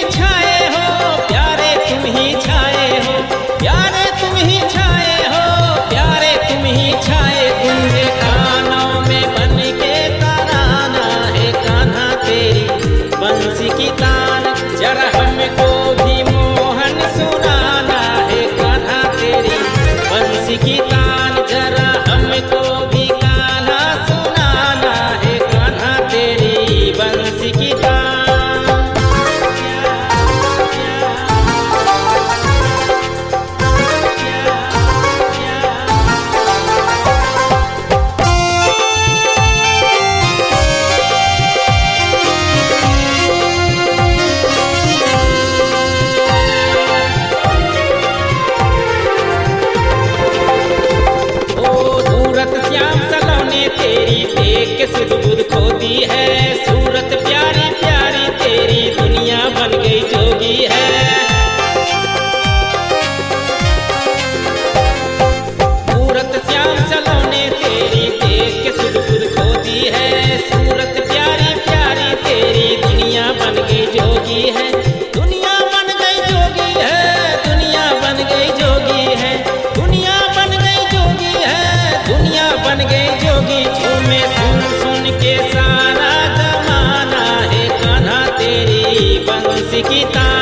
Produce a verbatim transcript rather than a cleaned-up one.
छाए हो, प्यारे तुम ही छाए हो, प्यारे तुम ही छाए हो, प्यारे तुम ही छाए। गूंजे कानों में बन के तराना है कान्हा तेरी बंसी की तान। जरा हमको भी मोहन सुनाना है कान्हा तेरी बंसी की तान। जरा हमको भी कान्हा सुनाना है कान्हा तेरी बंसी की तान। सुध बुध खोती है सूरत प्यारी प्यारी तेरी दुनिया बन गई जोगी है। सूरत श्याम सलोने तेरी देख के सुध बुध खोती है। सूरत प्यारी प्यारी तेरी दुनिया बन गई जोगी है। दुनिया बन गई जोगी है, दुनिया बन गई जोगी है, दुनिया बन गई जोगी है, दुनिया बन गई जोगी। झूमे सुन सुन के सारा जमाना है कान्हा तेरी बंसी की तान।